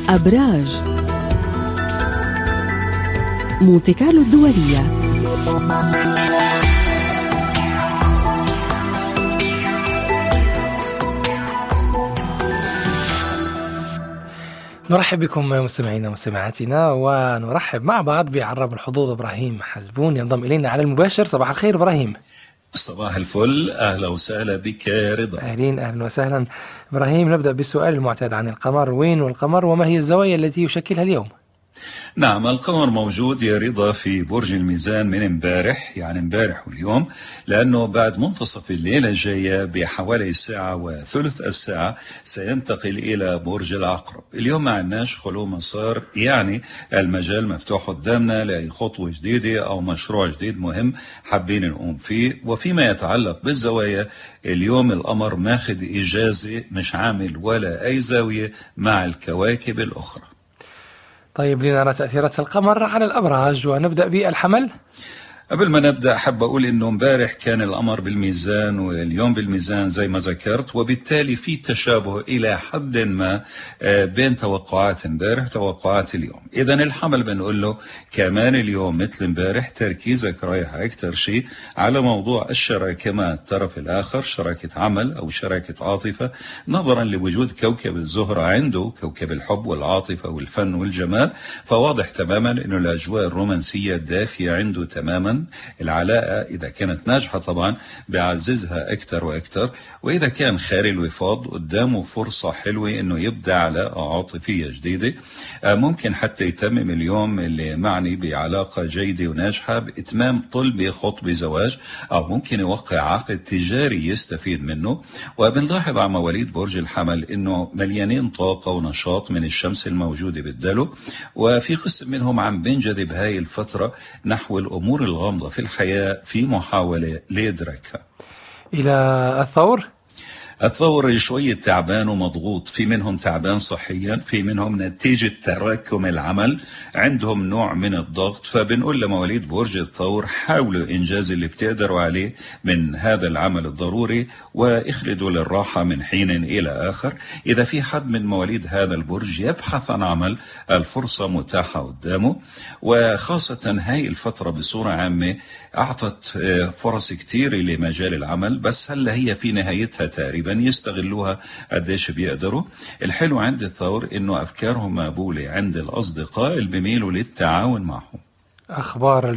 أبراج مونتي كارلو الدولية. نرحب بكم مستمعينا ومستمعاتنا، ونرحب مع بعض بعرب الحظوظ إبراهيم حزبون ينضم إلينا على المباشر. صباح الخير إبراهيم. صباح الفل، أهلا وسهلا بك رضا. أهلا وسهلا إبراهيم. نبدأ بالسؤال المعتاد عن القمر. وين القمر وما هي الزوايا التي يشكلها اليوم؟ نعم، القمر موجود يا رضا في برج الميزان من امبارح، يعني امبارح واليوم، لأنه بعد منتصف الليلة الجاية بحوالي ساعة وثلث الساعة سينتقل إلى برج العقرب. اليوم ما عندناش خلو مسار، يعني المجال مفتوح قدامنا لأي خطوة جديدة أو مشروع جديد مهم حابين نقوم فيه. وفيما يتعلق بالزوايا، اليوم القمر ماخد إجازة، مش عامل ولا أي زاوية مع الكواكب الأخرى. طيب، لنرى تأثيرات القمر على الأبراج، ونبدأ بالحمل. قبل ما نبدأ حاب أقول إنه امبارح كان القمر بالميزان واليوم بالميزان زي ما ذكرت، وبالتالي في تشابه إلى حد ما بين توقعات امبارح وتوقعات اليوم. إذا الحمل بنقول له كمان اليوم مثل امبارح تركيزك رايح أكثر شيء على موضوع الشراكة مع الطرف الآخر، شراكة عمل أو شراكة عاطفة، نظرا لوجود كوكب الزهرة عنده، كوكب الحب والعاطفة والفن والجمال، فواضح تماما إنه الأجواء الرومانسية الدافية عنده تماما. العلاقة إذا كانت ناجحة طبعا بيعززها أكتر وأكتر، وإذا كان خالي الوفاض قدامه فرصة حلوة إنه يبدأ علاقة عاطفية جديدة. ممكن حتى يتمم اليوم اللي معني بعلاقة جيدة وناجحة بإتمام طلب خطبة زواج، أو ممكن يوقع عقد تجاري يستفيد منه. وبنلاحظ على مواليد برج الحمل إنه مليانين طاقة ونشاط من الشمس الموجودة بالدلو، وفي قسم منهم عم بينجذب هاي الفترة نحو الأمور الغامضة في الحياة في محاولة لإدراكها. إلى الثور شوية تعبان ومضغوط، في منهم تعبان صحيا، في منهم نتيجة تراكم العمل عندهم نوع من الضغط. فبنقول لمواليد برج الثور حاولوا إنجاز اللي بتقدروا عليه من هذا العمل الضروري، واخلدوا للراحة من حين إلى آخر. إذا في حد من مواليد هذا البرج يبحث عن عمل، الفرصة متاحة قدامه، وخاصة هاي الفترة بصورة عامة أعطت فرص كتير لمجال العمل، بس هلا هي في نهايتها تقريبا، يستغلوها قديش بيقدروا. الحلو عند الثور إنه أفكارهم مقبولة عند الأصدقاء اللي بيميلوا للتعاون معهم. أخبار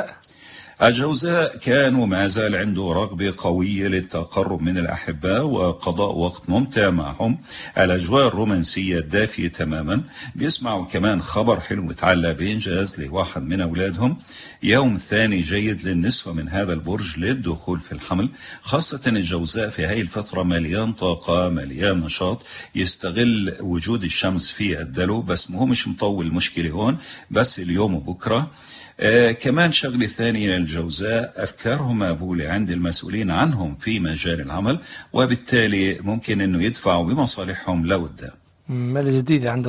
الجوزاء كان وما زال عنده رغبة قوية للتقرب من الأحباء وقضاء وقت ممتع معهم. الأجواء الرومانسية الدافية تماما. بيسمعوا كمان خبر حلو متعلق بإنجاز لواحد من أولادهم. يوم ثاني جيد للنسوة من هذا البرج للدخول في الحمل، خاصة الجوزاء في هاي الفترة مليان طاقة، مليان نشاط، يستغل وجود الشمس في الدلو، بس مش مطول مشكلة هون، بس اليوم وبكرة. كمان شغلة ثانية للجوزاء، أفكارهم مقبولة عند المسؤولين عنهم في مجال العمل، وبالتالي ممكن أنه يدفعوا بمصالحهم لقدام. ما الجديد عند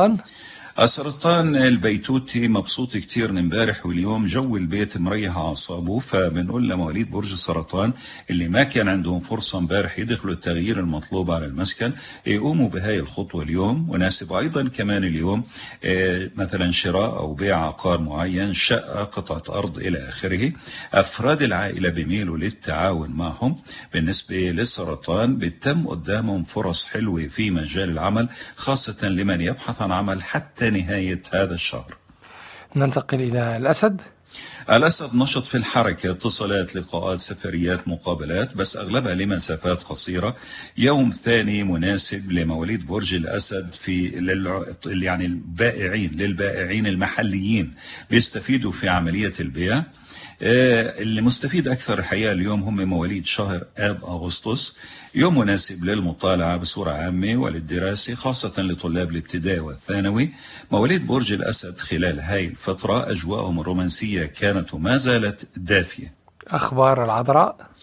السرطان البيتوتي مبسوط كتير من امبارح واليوم، جو البيت مريح أعصابه. فبنقول لمواليد برج السرطان اللي ما كان عندهم فرصة امبارح يدخلوا التغيير المطلوب على المسكن، يقوموا بهاي الخطوة اليوم. وناسب أيضا كمان اليوم مثلا شراء أو بيع عقار معين، شقة، قطعة أرض إلى آخره. أفراد العائلة بيميلوا للتعاون معهم. بالنسبة للسرطان بتم قدامهم فرص حلوة في مجال العمل، خاصة لمن يبحث عن عمل حتى نهاية هذا الشهر. ننتقل إلى الأسد نشط في الحركة، اتصالات، لقاءات، سفريات، مقابلات، بس أغلبها لمسافات قصيرة. يوم ثاني مناسب لمواليد برج الأسد في يعني للبائعين المحليين، بيستفيدوا في عملية البيع. اللي مستفيد أكثر الحقيقة اليوم هم مواليد شهر آب أغسطس. يوم مناسب للمطالعة بصورة عامة وللدراسة، خاصة لطلاب الابتدائي والثانوي. مواليد برج الأسد خلال هاي الفترة أجواءهم الرومانسية كانت وما زالت دافية. أخبار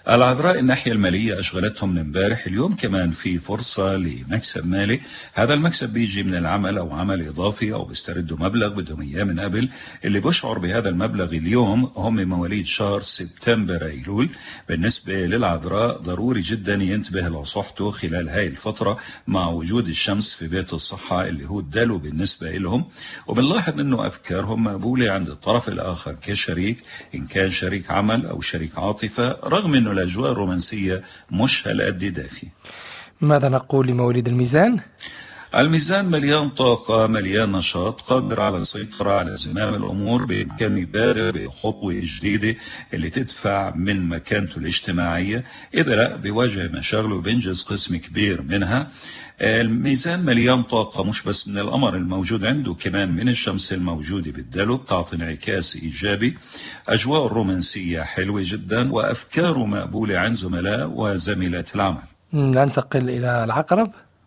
العذراء الناحية المالية أشغلتهم من امبارح. اليوم كمان في فرصة لمكسب مالي. هذا المكسب بيجي من العمل أو عمل إضافي أو بيستردوا مبلغ بدهم إياه من قبل. اللي بيشعر بهذا المبلغ اليوم هم مواليد شهر سبتمبر أيلول. بالنسبة للعذراء ضروري جدا ينتبه لصحته خلال هاي الفترة مع وجود الشمس في بيت الصحة اللي هو الدلو بالنسبة لهم. وبنلاحظ أنه أفكارهم مقبولة عند الطرف الآخر كشريك، إن كان شريك عمل أو شريك عاطفة، رغم أنه الأجواء الرومانسية مش هالقد دافية. ماذا نقول لمواليد الميزان؟ الميزان مليان طاقة، مليان نشاط، قادر على السيطرة على زمام الأمور. بإمكانه يبادر بخطوة جديدة اللي تدفع من مكانته الاجتماعية. إذا لا بيواجه مشاغله وبينجز قسم كبير منها. الميزان مليان طاقة مش بس من القمر الموجود عنده، كمان من الشمس الموجودة بالدلو، بتعطي انعكاس إيجابي. أجواء الرومانسية حلوة جدا وأفكاره مقبولة عند زملاء وزميلات العمل. ننتقل إلى العقرب.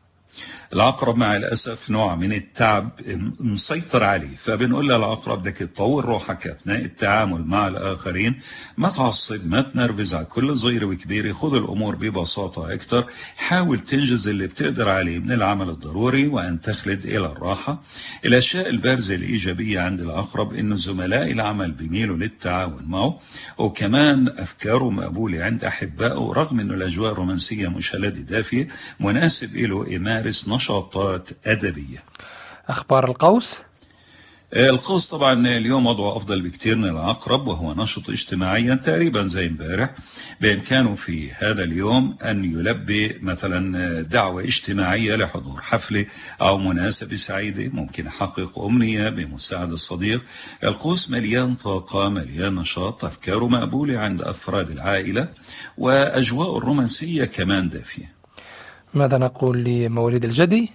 العقرب مع الأسف نوع من التعب مسيطر عليه، فبنقول للعقرب بدك تطور روحك أثناء التعامل مع الآخرين. ما تعصب، ما تنرفز على كل صغيرة وكبيرة، خذ الأمور ببساطة أكتر. حاول تنجز اللي بتقدر عليه من العمل الضروري وأن تخلد إلى الراحة. الأشياء البارزة الإيجابية عند العقرب إنه زملاء العمل بيميلوا للتعاون معه، وكمان أفكاره مقبولة عند أحبائه رغم إنه الأجواء الرومانسية مش هلادي دافية. مناسب له يمارس نشاطات أدبية. أخبار القوس. القوس طبعا اليوم وضعه أفضل بكتير من العقرب، وهو نشط اجتماعيا تقريبا زي امبارح. بإمكانه في هذا اليوم أن يلبي مثلا دعوة اجتماعية لحضور حفلة أو مناسبة سعيدة، ممكن يحقق أمنية بمساعدة الصديق. القوس مليان طاقة، مليان نشاط، أفكاره مقبولة عند أفراد العائلة، وأجواء الرومانسية كمان دافية. ماذا نقول لمواليد الجدي؟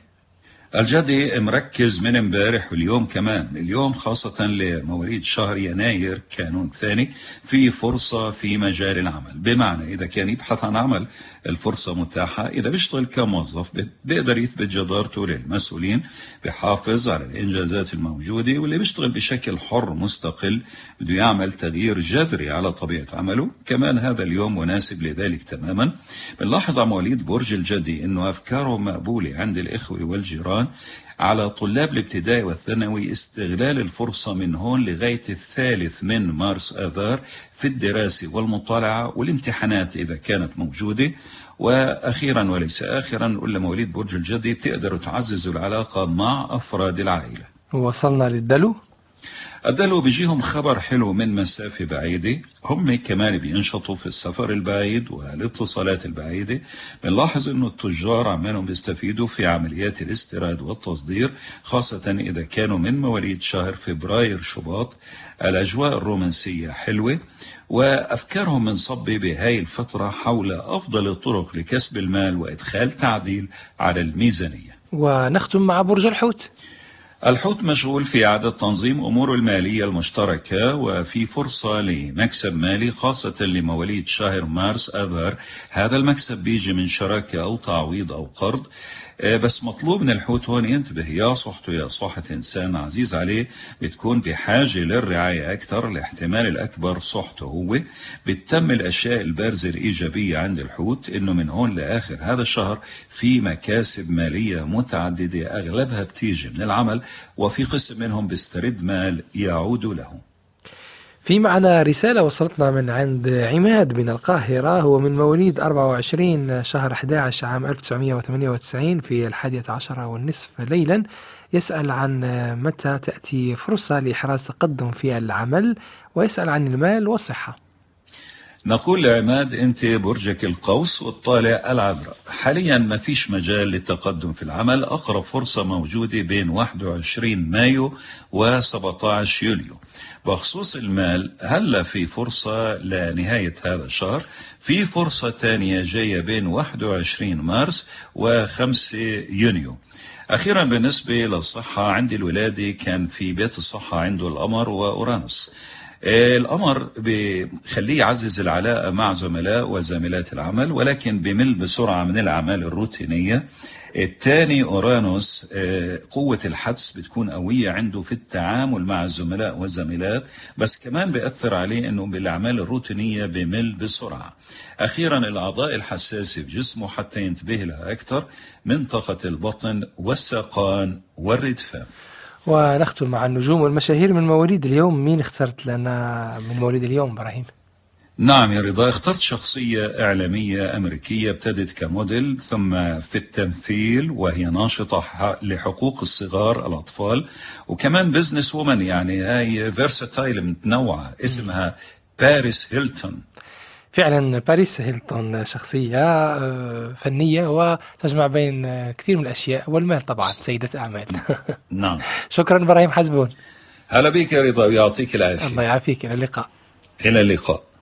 الجدي مركز من امبارح واليوم كمان. اليوم خاصة لمواليد شهر يناير كانون ثاني في فرصة في مجال العمل، بمعنى إذا كان يبحث عن عمل الفرصة متاحة. إذا بيشتغل كموظف بيقدر يثبت جدارته للمسؤولين، بيحافظ على الإنجازات الموجودة. واللي بيشتغل بشكل حر مستقل بده يعمل تغيير جذري على طبيعة عمله، كمان هذا اليوم مناسب لذلك تماما. بنلاحظ على مواليد برج الجدي إنه أفكارهم مقبولة عند الإخوة والجيران. على طلاب الابتدائي والثانوي استغلال الفرصة من هون لغاية 3 مارس آذار في الدراسة والمطالعة والامتحانات إذا كانت موجودة. وأخيرا وليس آخرا نقول لمواليد برج الجدي بتقدروا تعززوا العلاقة مع أفراد العائلة. وصلنا للدلو. الدلو بيجيهم خبر حلو من مسافة بعيدة. هم كمان بينشطوا في السفر البعيد والاتصالات البعيدة. بنلاحظ انه التجار عمالهم بيستفيدوا في عمليات الاستيراد والتصدير، خاصة اذا كانوا من مواليد شهر فبراير شباط. الاجواء الرومانسية حلوة وافكارهم منصبة بهاي الفترة حول افضل الطرق لكسب المال وادخال تعديل على الميزانية. ونختم مع برج الحوت. الحوت مشغول في إعادة تنظيم أموره المالية المشتركة، وفي فرصة لمكسب مالي خاصة لمواليد شهر مارس آذار. هذا المكسب بيجي من شراكة أو تعويض أو قرض. بس مطلوب من الحوت هون ينتبه، يا صحته يا صحة إنسان عزيز عليه بتكون بحاجة للرعاية أكثر. الاحتمال الأكبر صحته هو. بتتم الأشياء البارزة الإيجابية عند الحوت إنه من هون لآخر هذا الشهر في مكاسب مالية متعددة، أغلبها بتيجي من العمل، وفي قسم منهم بيسترد مال يعود له. في معنا رسالة وصلتنا من عند عماد من القاهرة. هو من مواليد 24 شهر 11 عام 1998 في 11:10 ليلا. يسأل عن متى تأتي فرصة لإحراز تقدم في العمل، ويسأل عن المال والصحة. نقول لعماد أنت برجك القوس والطالع العذراء. حاليا ما فيش مجال للتقدم في العمل. أقرب فرصة موجودة بين 21 مايو و17 يوليو. بخصوص المال هلا في فرصة لنهاية هذا الشهر. في فرصة تانية جاية بين 21 مارس و5 يونيو. أخيرا بالنسبة للصحة، عند الولادة كان في بيت الصحة عنده القمر وأورانوس. القمر بخليه يعزز العلاقة مع زملاء وزميلات العمل، ولكن بمل بسرعة من الأعمال الروتينية. الثاني أورانوس قوة الحدس بتكون قوية عنده في التعامل مع الزملاء والزميلات، بس كمان بيأثر عليه أنه بالأعمال الروتينية بيمل بسرعة. أخيرا الأعضاء الحساسة في جسمه حتى ينتبه لها أكثر، منطقة البطن والساقان والردفان. ونختم مع النجوم والمشاهير من مواليد اليوم. مين اخترت لنا من مواليد اليوم إبراهيم؟ نعم يا رضا، اخترت شخصية إعلامية أمريكية ابتدت كموديل ثم في التمثيل، وهي ناشطة لحقوق الصغار الأطفال، وكمان بزنس وومن، يعني هاي فيرساتايل متنوعة. اسمها باريس هيلتون. فعلا باريس هيلتون شخصية فنية وتجمع بين كثير من الأشياء والمال طبعا، سيدة أعمال. نعم. شكرا إبراهيم حزبون. هلا بك يا رضا ويعطيك العافية. الله يعافيك، إلى اللقاء. إلى اللقاء.